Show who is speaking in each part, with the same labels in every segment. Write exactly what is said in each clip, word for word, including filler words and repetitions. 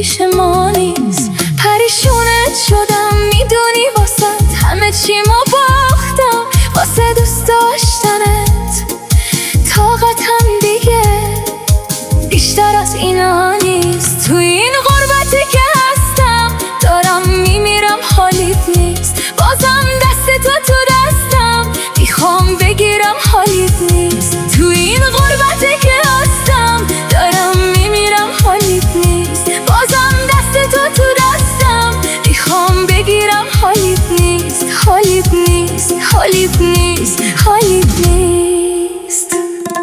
Speaker 1: پیش ما نیست. پریشونت شدم میدونی واسه همه چیمو باختم، واسه دوست داشتنت طاقتم دیگه بیشتر از اینا نیست. تو این غربتی که هستم دارم میمیرم حالیت نیست. بازم دست تو تو دستم میخوام بگیرم حالیت نیست. تو این غربتی که هستم دارم میمیرم حالیت نیست. بازم دست تو تو دستم میخوام بگیرم حالیت نیست. حالیت نیست حالیت نیست حالیت نیست.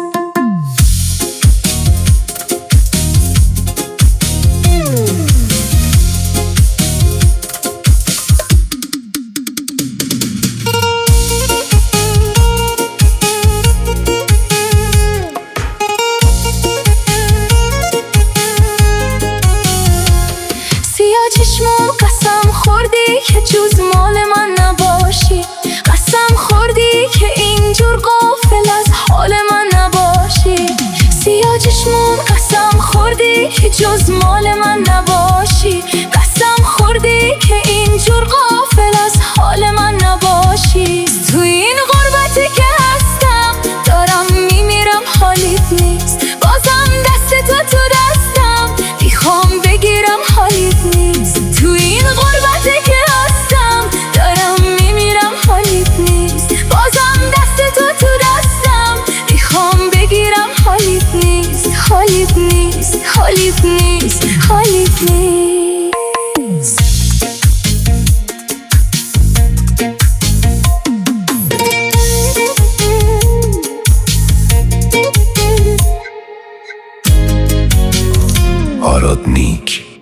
Speaker 1: چشمم قسم خوردی که جز مال من نباشی. قسم خوردی که اینجور غافل از حال من نباشی. سیاه چشمم قسم خوردی که جز مال من نباشی. قسم خوردی که اینجور غافل از حال من نباشی. تو این غربتی که هستم دارم میمیرم حالیت نیست. بازم دست تو تو دستم میخوام بگیرم حالیت نیست. تو این غربتی که هستم دارم میمیرم حالیت نیست. بازم دست تو تو دستم میخوام بگیرم حالیت نیست. حالیت نیست حالیت نیست حالیت نیست.
Speaker 2: آراد نیک.